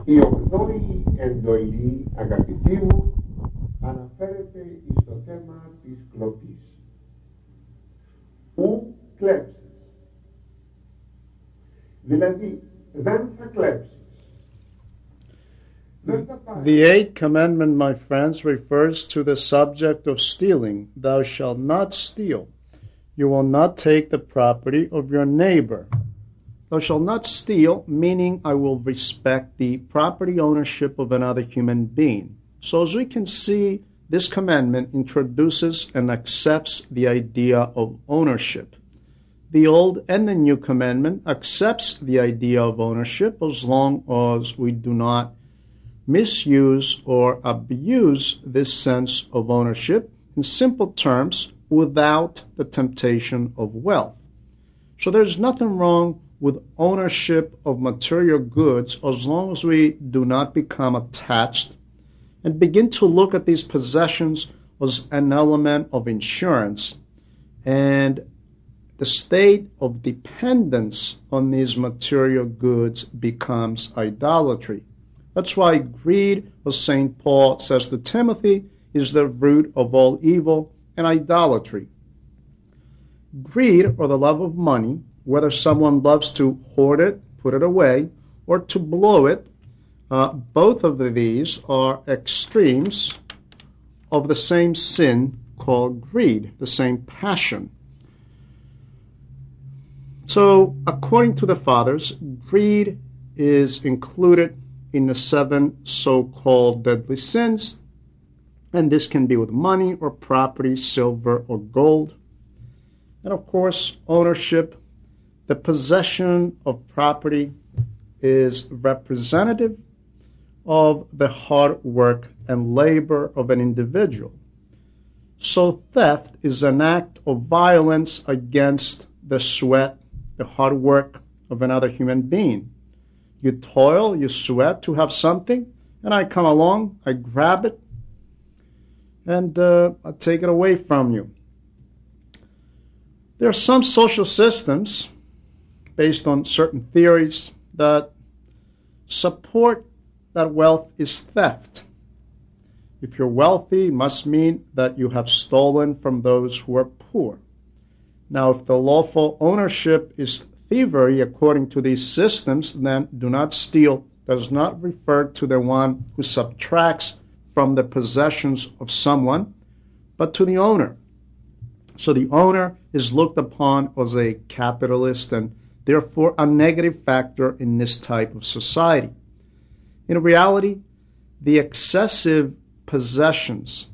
Η ογδόη εντολή, αγαπητοί μου, αναφέρεται στο θέμα της κλοπής. Ου κλέψεις. Δηλαδή, δεν θα κλέψεις. The eighth commandment, my friends, refers to the subject of stealing. Thou shalt not steal. You will not take the property of your neighbor. Thou shalt not steal, meaning I will respect the property ownership of another human being. So as we can see, this commandment introduces and accepts the idea of ownership. The Old and the New Commandment accepts the idea of ownership as long as we do not misuse or abuse this sense of ownership, in simple terms, without the temptation of wealth. So there's nothing wrong with ownership of material goods as long as we do not become attached and begin to look at these possessions as an element of insurance, and the state of dependence on these material goods becomes idolatry. That's why greed, as St. Paul says to Timothy, is the root of all evil and idolatry. Greed, or the love of money, whether someone loves to hoard it, put it away, or to blow it, both of these are extremes of the same sin called greed, the same passion. So, according to the Fathers, greed is included in the 7 so-called deadly sins, and this can be with money or property, silver or gold. And of course, ownership, the possession of property, is representative of the hard work and labor of an individual. So theft is an act of violence against the sweat, the hard work of another human being. You toil, you sweat to have something, and I come along, I grab it, and I take it away from you. There are some social systems based on certain theories that support that wealth is theft. If you're wealthy, it must mean that you have stolen from those who are poor. Now, if the lawful ownership is thievery according to these systems, then do not steal does not refer to the one who subtracts from the possessions of someone, but to the owner. So the owner is looked upon as a capitalist and therefore a negative factor in this type of society. In reality, the excessive possessions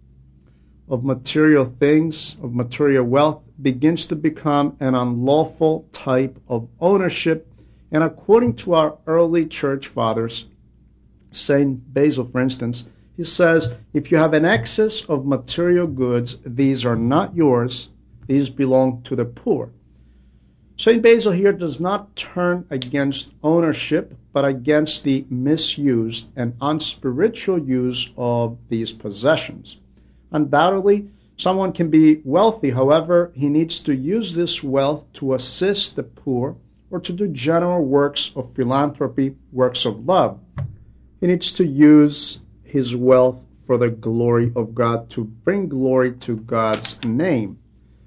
of material things, of material wealth, begins to become an unlawful type of ownership. And according to our early church fathers, St. Basil, for instance, he says, if you have an excess of material goods, these are not yours, these belong to the poor. St. Basil here does not turn against ownership, but against the misused and unspiritual use of these possessions. Undoubtedly, someone can be wealthy, however, he needs to use this wealth to assist the poor or to do general works of philanthropy, works of love. He needs to use his wealth for the glory of God, to bring glory to God's name.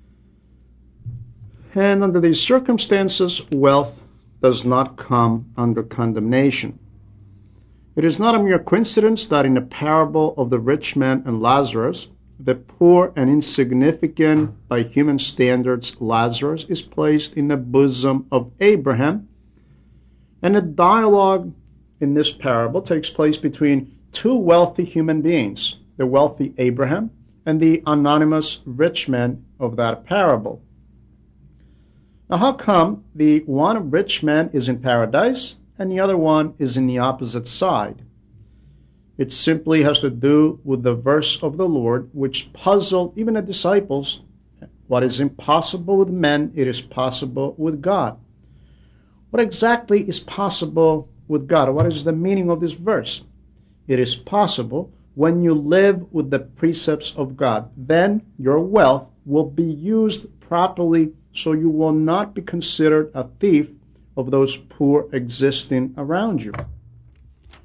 And under these circumstances, wealth does not come under condemnation. It is not a mere coincidence that in the parable of the rich man and Lazarus, the poor and insignificant by human standards Lazarus is placed in the bosom of Abraham, and a dialogue in this parable takes place between two wealthy human beings, the wealthy Abraham and the anonymous rich man of that parable. Now, how come the one rich man is in paradise and the other one is in the opposite side? It simply has to do with the verse of the Lord which puzzled even the disciples. What is impossible with men, it is possible with God. What exactly is possible with God? What is the meaning of this verse? It is possible when you live with the precepts of God. Then your wealth will be used properly, so you will not be considered a thief of those poor existing around you.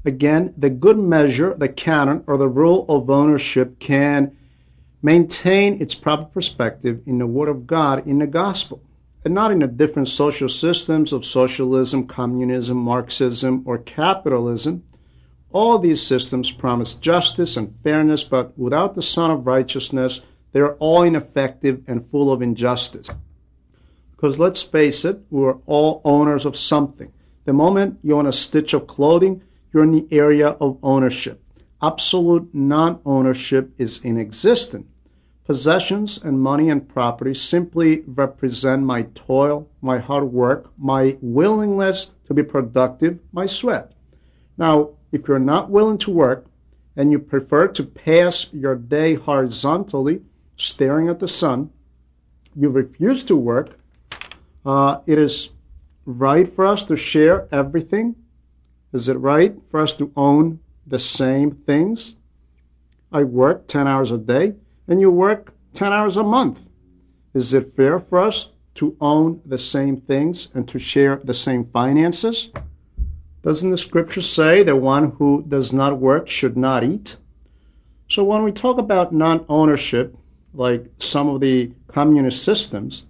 Again, the good measure, the canon, or the rule of ownership can maintain its proper perspective in the Word of God in the gospel, and not in the different social systems of socialism, communism, Marxism, or capitalism. All these systems promise justice and fairness, but without the Son of Righteousness, they are all ineffective and full of injustice. Because let's face it, we're all owners of something. The moment you own a stitch of clothing, you're in the area of ownership. Absolute non-ownership is inexistent. Possessions and money and property simply represent my toil, my hard work, my willingness to be productive, my sweat. Now, if you're not willing to work and you prefer to pass your day horizontally, staring at the sun, you refuse to work, it is right for us to share everything. Is it right for us to own the same things? I work 10 hours a day, and you work 10 hours a month. Is it fair for us to own the same things and to share the same finances? Doesn't the scripture say that one who does not work should not eat? So when we talk about non-ownership, like some of the communist systems,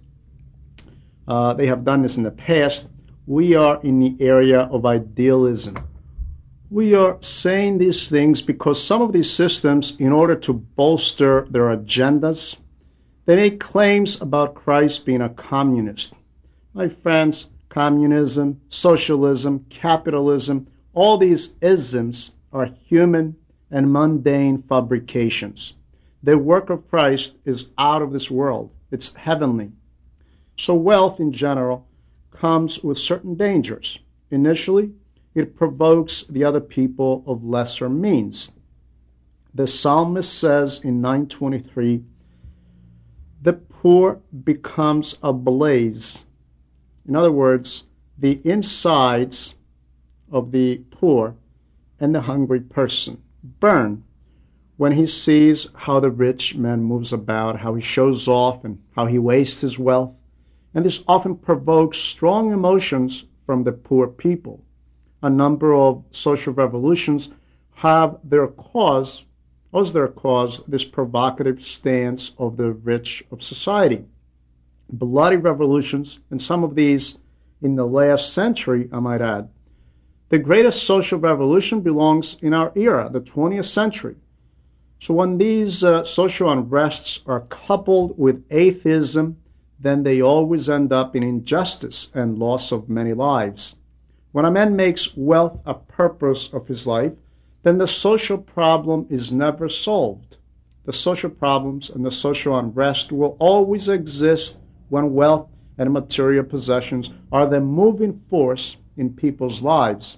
they have done this in the past, we are in the area of idealism. We are saying these things because some of these systems, in order to bolster their agendas, they make claims about Christ being a communist. My friends, communism, socialism, capitalism, all these isms are human and mundane fabrications. The work of Christ is out of this world. It's heavenly. So wealth in general comes with certain dangers. Initially, it provokes the other people of lesser means. The psalmist says in 9:23, the poor becomes a blaze. In other words, the insides of the poor and the hungry person burn when he sees how the rich man moves about, how he shows off, and how he wastes his wealth. And this often provokes strong emotions from the poor people. A number of social revolutions have their cause, this provocative stance of the rich of society. Bloody revolutions, and some of these in the last century, I might add. The greatest social revolution belongs in our era, the 20th century. So when these social unrests are coupled with atheism, then they always end up in injustice and loss of many lives. When a man makes wealth a purpose of his life, then the social problem is never solved. The social problems and the social unrest will always exist when wealth and material possessions are the moving force in people's lives.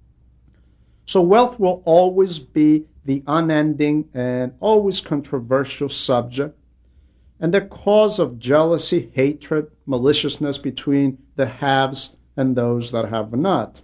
So wealth will always be the unending and always controversial subject, and the cause of jealousy, hatred, maliciousness between the haves and those that have not.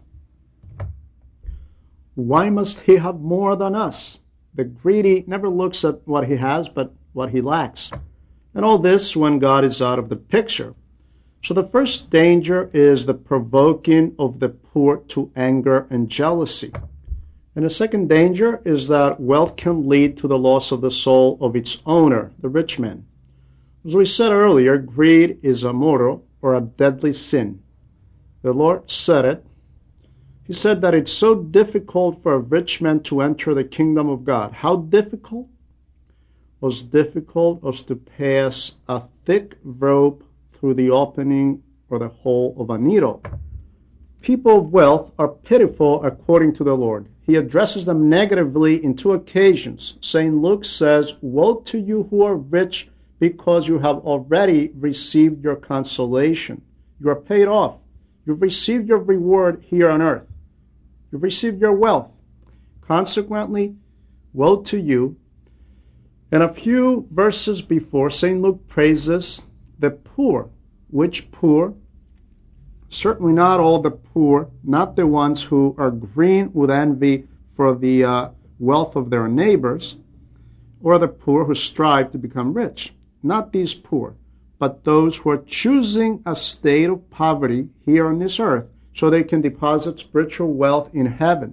Why must he have more than us? The greedy never looks at what he has, but what he lacks. And all this when God is out of the picture. So the first danger is the provoking of the poor to anger and jealousy. And the second danger is that wealth can lead to the loss of the soul of its owner, the rich man. As we said earlier, greed is a mortal or a deadly sin. The Lord said it. He said that it's so difficult for a rich man to enter the kingdom of God. How difficult? As difficult as to pass a thick rope through the opening or the hole of a needle. People of wealth are pitiful according to the Lord. He addresses them negatively in two occasions. St. Luke says, "Woe to you who are rich, because you have already received your consolation." You are paid off. You've received your reward here on earth. You've received your wealth. Consequently, woe to you. And a few verses before, St. Luke praises the poor. Which poor? Certainly not all the poor, not the ones who are green with envy for the wealth of their neighbors, or the poor who strive to become rich. Not these poor, but those who are choosing a state of poverty here on this earth so they can deposit spiritual wealth in heaven.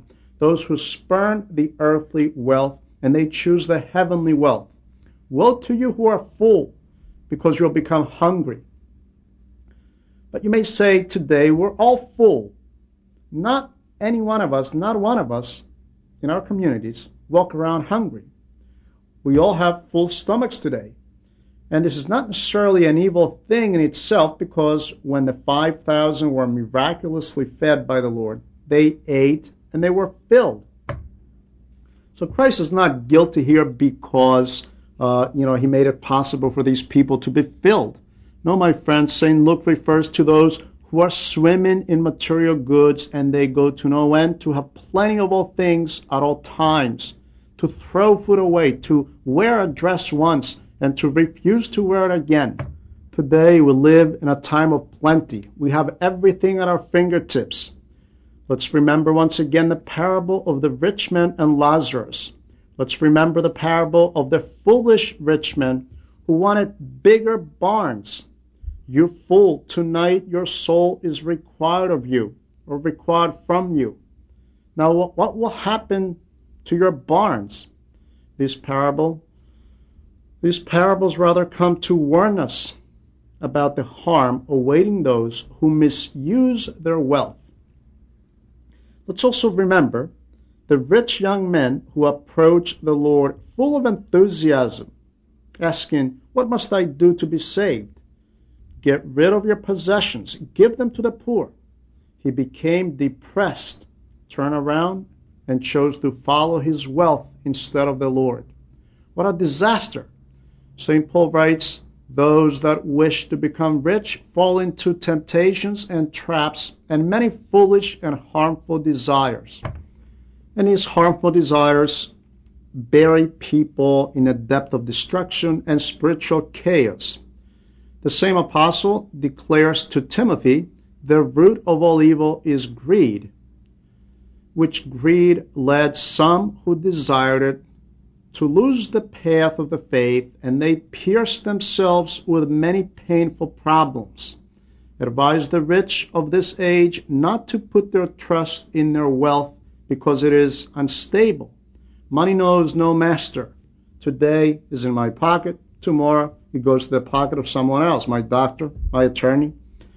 those who spurn the earthly wealth and they choose the heavenly wealth. Woe to you who are full, because you'll become hungry. But you may say today, we're all full. Not any one of us, not one of us in our communities walk around hungry. We all have full stomachs today. And this is not necessarily an evil thing in itself, because when the 5,000 were miraculously fed by the Lord, they ate and they were filled. So Christ is not guilty here because, he made it possible for these people to be filled. No, my friends, St. Luke refers to those who are swimming in material goods and they go to no end, to have plenty of all things at all times, to throw food away, to wear a dress once and to refuse to wear it again. Today we live in a time of plenty. We have everything at our fingertips. Let's remember once again the parable of the rich man and Lazarus. Let's remember the parable of the foolish rich man who wanted bigger barns. You fool, tonight your soul is required of you, or required from you. Now what will happen to your barns? These parables rather come to warn us about the harm awaiting those who misuse their wealth. Let's also remember the rich young men who approached the Lord full of enthusiasm, asking, "What must I do to be saved?" Get rid of your possessions, give them to the poor. He became depressed, turned around, and chose to follow his wealth instead of the Lord. What a disaster! St. Paul writes, "Those that wish to become rich fall into temptations and traps and many foolish and harmful desires." And these harmful desires bury people in a depth of destruction and spiritual chaos. The same apostle declares to Timothy, "The root of all evil is greed," which greed led some who desired it to lose the path of the faith, and they pierced themselves with many painful problems. Advise the rich of this age not to put their trust in their wealth, because it is unstable. Money knows no master. Today is in my pocket, tomorrow it goes to the pocket of someone else, my doctor, my attorney.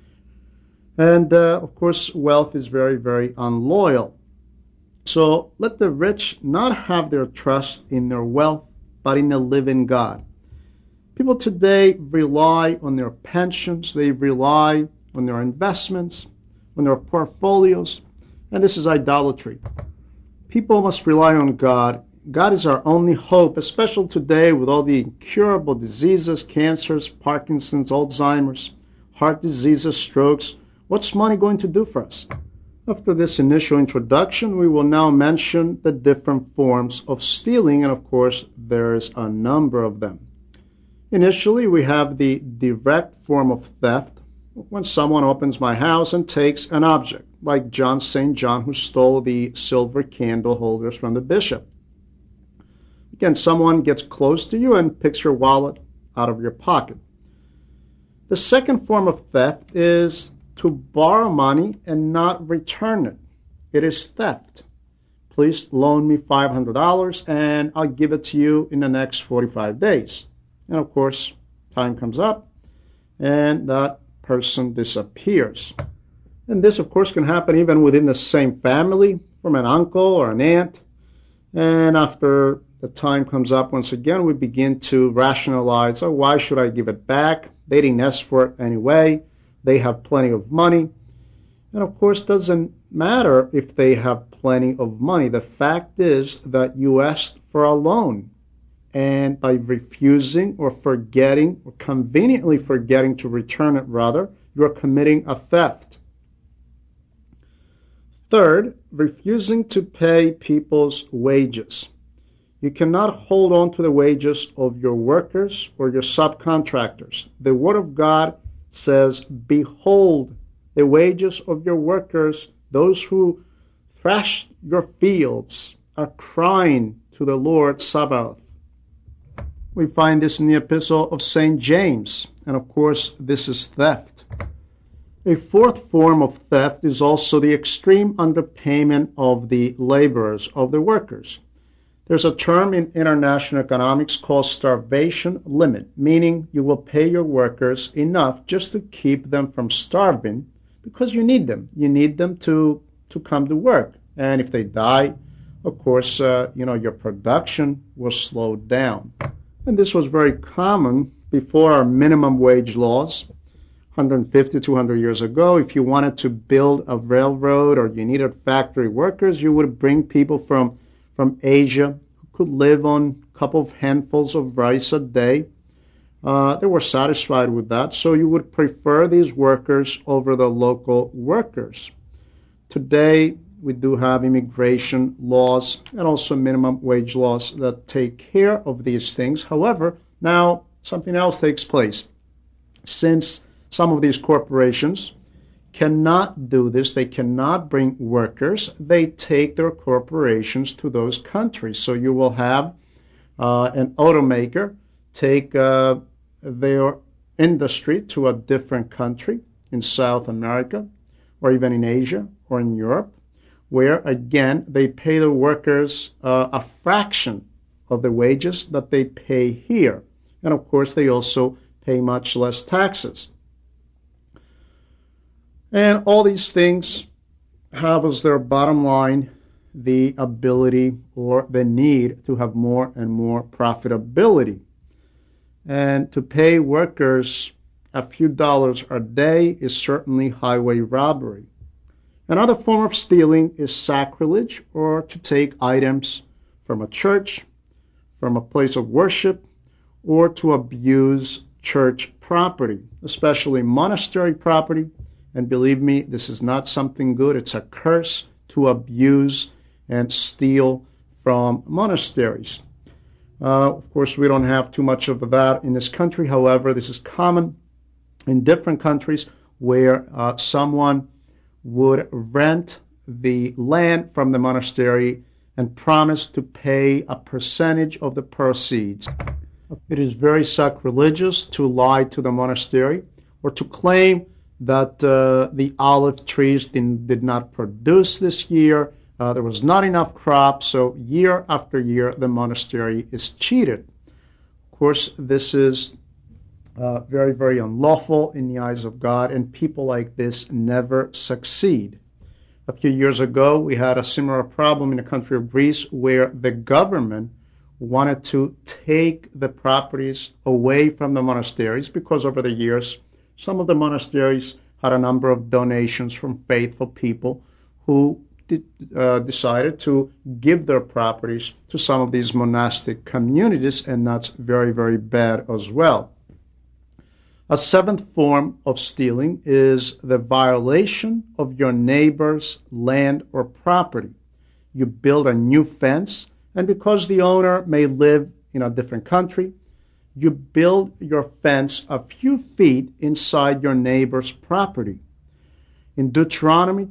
And of course, wealth is very, very unloyal. So let the rich not have their trust in their wealth, but in the living God. People today rely on their pensions, they rely on their investments, on their portfolios, and this is idolatry. People must rely on God. God is our only hope, especially today with all the incurable diseases, cancers, Parkinson's, Alzheimer's, heart diseases, strokes. What's money going to do for us? After this initial introduction, we will now mention the different forms of stealing, and of course, there's a number of them. Initially, we have the direct form of theft, when someone opens my house and takes an object, like St. John, who stole the silver candle holders from the bishop. Again, someone gets close to you and picks your wallet out of your pocket. The second form of theft is to borrow money and not return it. It is theft. Please loan me $500 and I'll give it to you in the next 45 days. And of course, time comes up and that person disappears. And this, of course, can happen even within the same family, from an uncle or an aunt. And after the time comes up, once again, we begin to rationalize, oh, why should I give it back? They didn't ask for it anyway. They have plenty of money. And of course, it doesn't matter if they have plenty of money. The fact is that you asked for a loan. And by refusing or forgetting, or conveniently forgetting to return it rather, you are committing a theft. Third, refusing to pay people's wages. You cannot hold on to the wages of your workers or your subcontractors. The Word of God says, "Behold, the wages of your workers, those who thrash your fields, are crying to the Lord Sabaoth." We find this in the epistle of St. James, and of course, this is theft. A fourth form of theft is also the extreme underpayment of the laborers, of the workers. There's a term in international economics called starvation limit, meaning you will pay your workers enough just to keep them from starving because you need them. You need them to come to work. And if they die, of course, your production will slow down. And this was very common before our minimum wage laws. 150, 200 years ago, if you wanted to build a railroad or you needed factory workers, you would bring people from Asia who could live on a couple of handfuls of rice a day. They were satisfied with that, so you would prefer these workers over the local workers. Today, we do have immigration laws and also minimum wage laws that take care of these things. However, now something else takes place. Since some of these corporations cannot do this, they cannot bring workers, they take their corporations to those countries. So you will have an automaker take their industry to a different country in South America or even in Asia or in Europe, where, again, they pay the workers a fraction of the wages that they pay here. And, of course, they also pay much less taxes. And all these things have as their bottom line the ability or the need to have more and more profitability. And to pay workers a few dollars a day is certainly highway robbery. Another form of stealing is sacrilege, or to take items from a church, from a place of worship, or to abuse church property, especially monastery property. And believe me, this is not something good. It's a curse to abuse and steal from monasteries. Of course, we don't have too much of that in this country. However, this is common in different countries where someone would rent the land from the monastery and promise to pay a percentage of the proceeds. It is very sacrilegious to lie to the monastery or to claim that the olive trees did not produce this year. There was not enough crop, so year after year the monastery is cheated. Of course, this is very, very unlawful in the eyes of God, and people like this never succeed. A few years ago, we had a similar problem in the country of Greece where the government wanted to take the properties away from the monasteries because over the years, some of the monasteries had a number of donations from faithful people who decided to give their properties to some of these monastic communities, and that's very, very bad as well. A seventh form of stealing is the violation of your neighbor's land or property. You build a new fence, and because the owner may live in a different country, you build your fence a few feet inside your neighbor's property. In Deuteronomy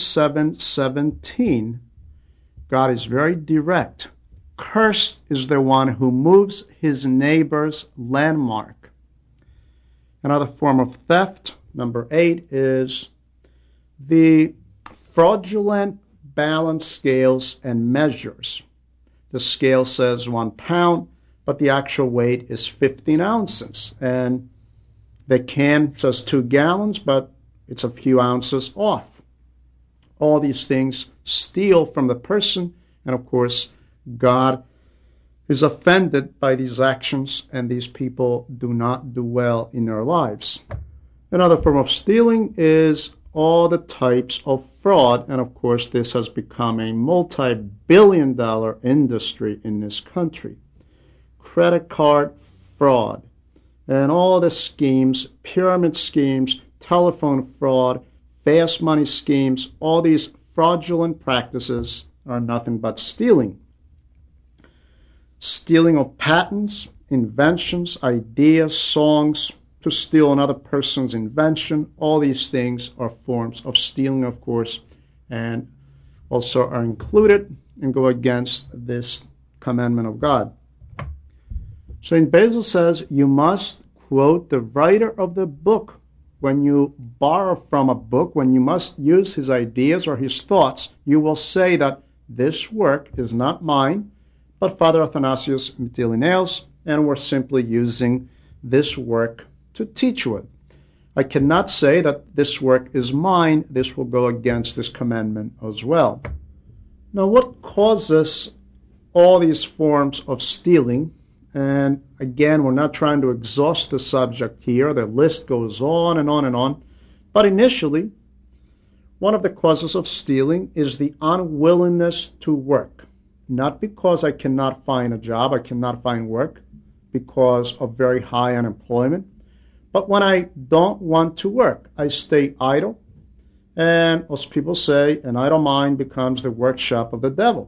27:17, God is very direct. Cursed is the one who moves his neighbor's landmark. Another form of theft, number 8, is the fraudulent balance scales and measures. The scale says 1 pound, but the actual weight is 15 ounces. And the can says 2 gallons, but it's a few ounces off. All these things steal from the person, and of course, God is offended by these actions, and these people do not do well in their lives. Another form of stealing is all the types of fraud, and of course, this has become a multi-billion-dollar industry in this country. Credit card fraud, and all the schemes, pyramid schemes, telephone fraud, fast money schemes, all these fraudulent practices are nothing but stealing. Stealing of patents, inventions, ideas, songs, to steal another person's invention, all these things are forms of stealing, of course, and also are included and go against this commandment of God. St. Basil says you must quote the writer of the book when you borrow from a book, when you must use his ideas or his thoughts, you will say that this work is not mine, but Father Athanasius Mytilineos, and we're simply using this work to teach with. I cannot say that this work is mine. This will go against this commandment as well. Now, what causes all these forms of stealing? And again, we're not trying to exhaust the subject here. The list goes on and on and on. But initially, one of the causes of stealing is the unwillingness to work. Not because I cannot find a job, I cannot find work because of very high unemployment, but when I don't want to work, I stay idle. And as people say, an idle mind becomes the workshop of the devil.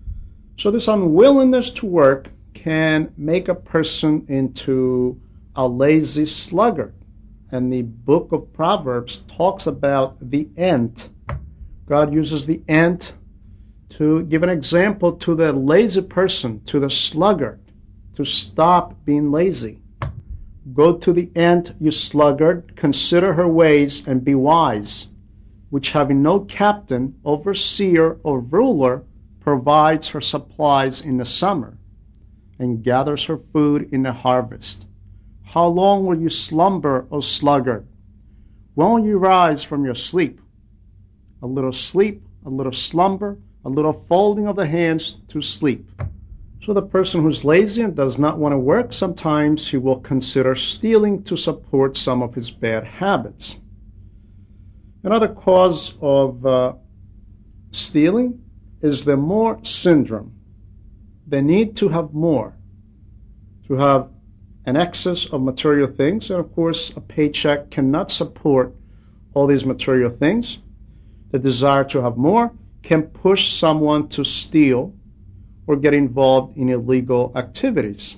So this unwillingness to work can make a person into a lazy sluggard. And the book of Proverbs talks about the ant. God uses the ant to give an example to the lazy person, to the sluggard, to stop being lazy. Go to the ant, you sluggard, consider her ways and be wise, which having no captain, overseer, or ruler, provides her supplies in the summer, and gathers her food in the harvest. How long will you slumber, O sluggard? When will you rise from your sleep? A little sleep, a little slumber, a little folding of the hands to sleep. So the person who's lazy and does not want to work, sometimes he will consider stealing to support some of his bad habits. Another cause of stealing is the more syndrome. The need to have more, to have an excess of material things. And of course, a paycheck cannot support all these material things. The desire to have more can push someone to steal or get involved in illegal activities.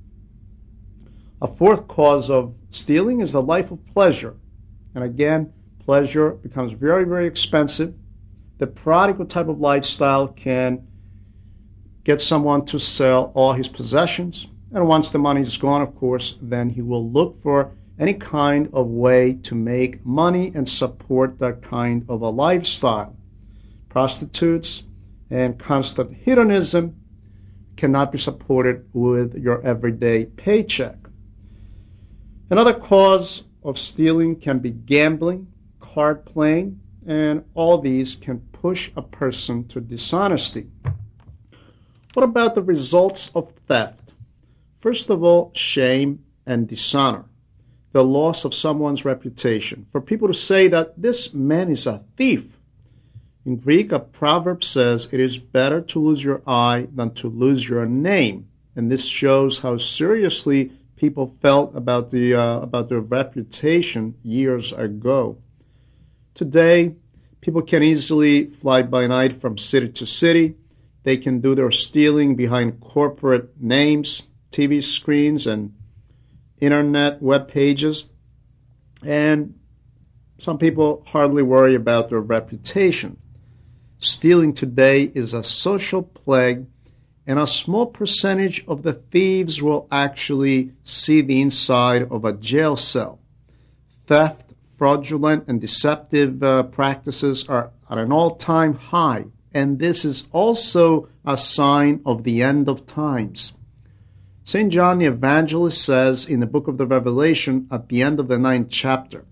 A fourth cause of stealing is the life of pleasure. And again, pleasure becomes very, very expensive. The prodigal type of lifestyle can get someone to sell all his possessions. And once the money is gone, of course, then he will look for any kind of way to make money and support that kind of a lifestyle. Prostitutes and constant hedonism cannot be supported with your everyday paycheck. Another cause of stealing can be gambling, card playing, and all these can push a person to dishonesty. What about the results of theft? First of all, shame and dishonor, the loss of someone's reputation. For people to say that this man is a thief. In Greek, a proverb says, it is better to lose your eye than to lose your name. And this shows how seriously people felt about their reputation years ago. Today, people can easily fly by night from city to city. They can do their stealing behind corporate names, TV screens, and internet web pages. And some people hardly worry about their reputation. Stealing today is a social plague, and a small percentage of the thieves will actually see the inside of a jail cell. Theft, fraudulent, and deceptive practices are at an all-time high, and this is also a sign of the end of times. St. John the Evangelist says in the book of the Revelation at the end of the 9th chapter,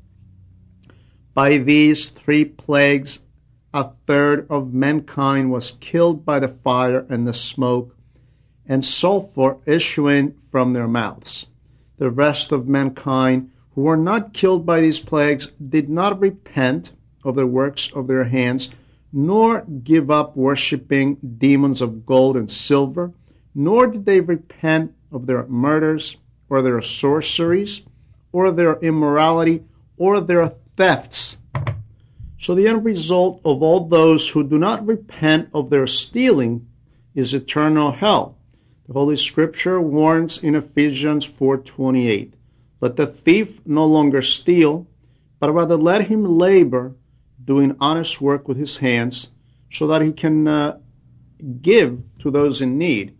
by these 3 plagues, 1/3 of mankind was killed by the fire and the smoke and sulfur issuing from their mouths. The rest of mankind who were not killed by these plagues did not repent of the works of their hands, nor give up worshipping demons of gold and silver, nor did they repent of their murders or their sorceries or their immorality or their thefts. So the end result of all those who do not repent of their stealing is eternal hell. The Holy Scripture warns in Ephesians 4:28, let the thief no longer steal, but rather let him labor, doing honest work with his hands, so that he can give to those in need.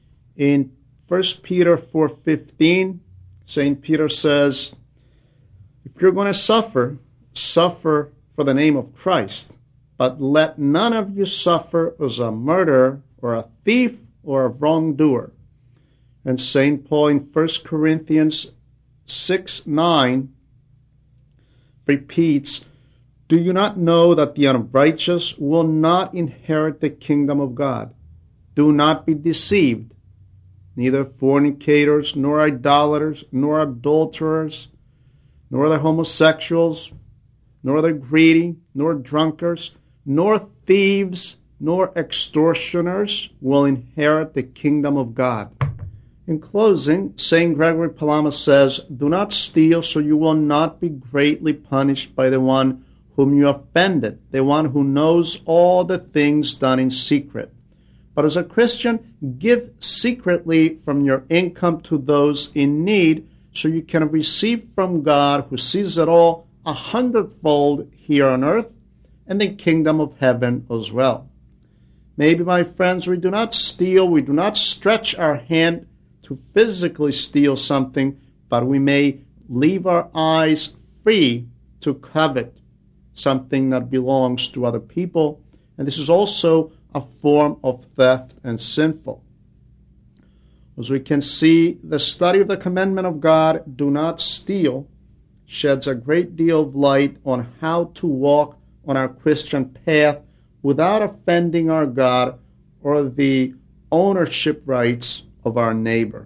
In 1 Peter 4:15, St. Peter says, If you're going to suffer, suffer for the name of Christ. But let none of you suffer as a murderer or a thief or a wrongdoer. And St. Paul in 1 Corinthians 6:9 repeats, do you not know that the unrighteous will not inherit the kingdom of God? Do not be deceived. Neither fornicators, nor idolaters, nor adulterers, nor the homosexuals, nor the greedy, nor drunkards, nor thieves, nor extortioners will inherit the kingdom of God. In closing, St. Gregory Palamas says, do not steal so you will not be greatly punished by the one whom you offended, the one who knows all the things done in secret. But as a Christian, give secretly from your income to those in need, so you can receive from God, who sees it all, 100-fold here on earth and the kingdom of heaven as well. Maybe, my friends, we do not steal, we do not stretch our hand to physically steal something, but we may leave our eyes free to covet something that belongs to other people. And this is also a form of theft and sinful. As we can see, the study of the commandment of God, do not steal, sheds a great deal of light on how to walk on our Christian path without offending our God or the ownership rights of our neighbor.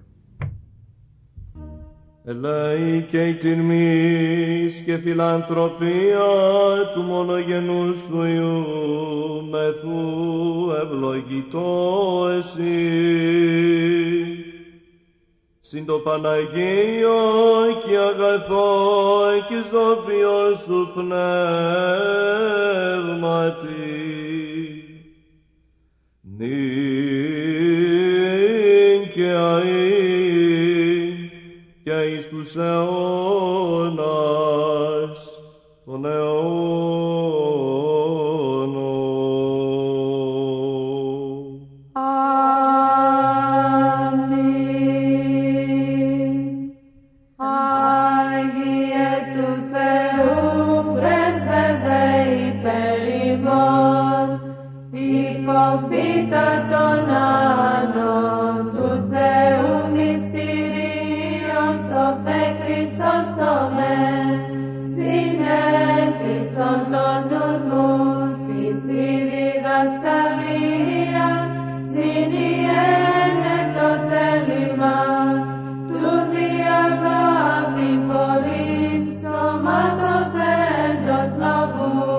Ελέη την μυς και φιλανθρωπία του μονογενούς σου Υιού μεθού ευλογητό εσύ. Συν το Παναγίο και αγαθό και ζώπιο σου πνεύματι νυν και αΐ και εις τους αιώνας των αιώνων. Αμήν. Άγιε του Θεού πρέσβευε υπέρ ημών, υποφύτα των άλλων του Θεού μυστηρίων σοφέ Χρυσόστομεν, συνέτησον τον νους μου της η διδασκαλία, συνιένε το θέλημα του διαγάπη πολλήν σωματωθέντος λόγου.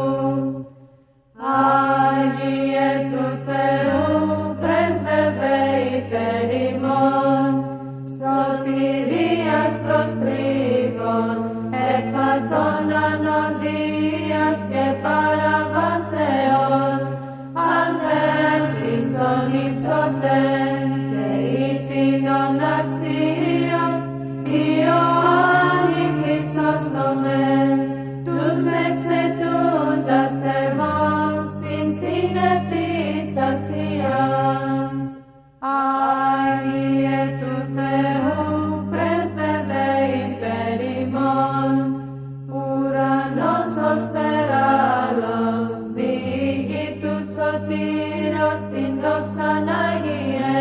Άγιε του Θεού πρέσβευε υπέρ ημών, σωτηρίας προστρίγων, εκπαθών ανωδίας και παραβάσεων, ανθέλπισον υψωθέν και ηθήνων αξίως, Ιωάννη Χρυσόστομεν, τους εξαιτούντας θερμός την συνεπίστασία. Άγιε του Θεού πρέσβευε υπέρ ημών, ουρανός ως περάλλος, διοίκη του σωτήρος την δόξαν Αγιέ,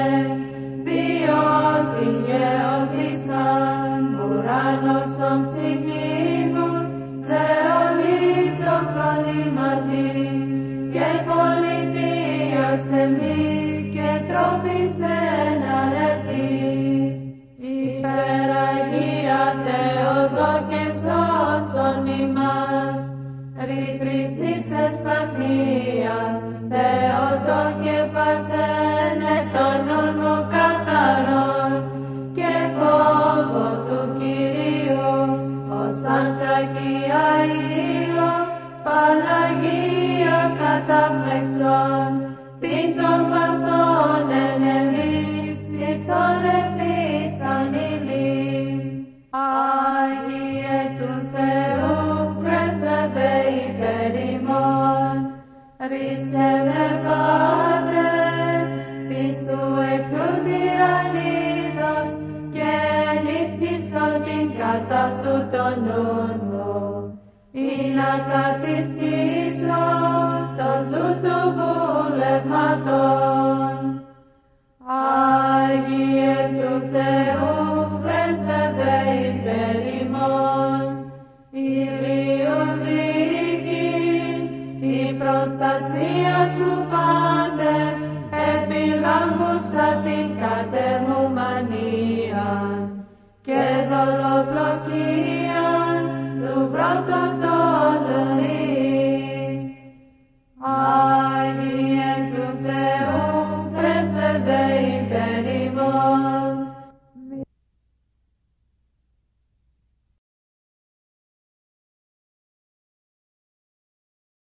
διότι γεωθήσαν ουρανός ον ψυχή μου, δεολήτω φρονήματι, και πολιτεία σε μη και τρόπισεν αρετής. Υπεραγία Θεοδόκε σώσον ημάς, ρηθρήσεις εσπαχνίας, Θεοδόκε παρθένε τον νους μου καθαρόν, και φόβο του Κυρίου, ως ανθρακία ήλιο, Παναγία καταφλεξών, την των παθών εν εμείς συσσωρευτήσαν ηλίν. Άγιε του Θεού πρέσβευε υπέρ ημών, ρίσευε Πάτερ της του εχθρού τυραννίδος, και ενίσχυσον την κατά αυτού τον νους μου. κατησχίσω των τούτου βουλευματών. Άγιε του Θεού πρέσβευε υπέρ ημών, ηλίου δίκη, η προστασία σου πάντε, επιλάμβουσα την κατεμουμανία και δολοπλοκίαν του πρώτου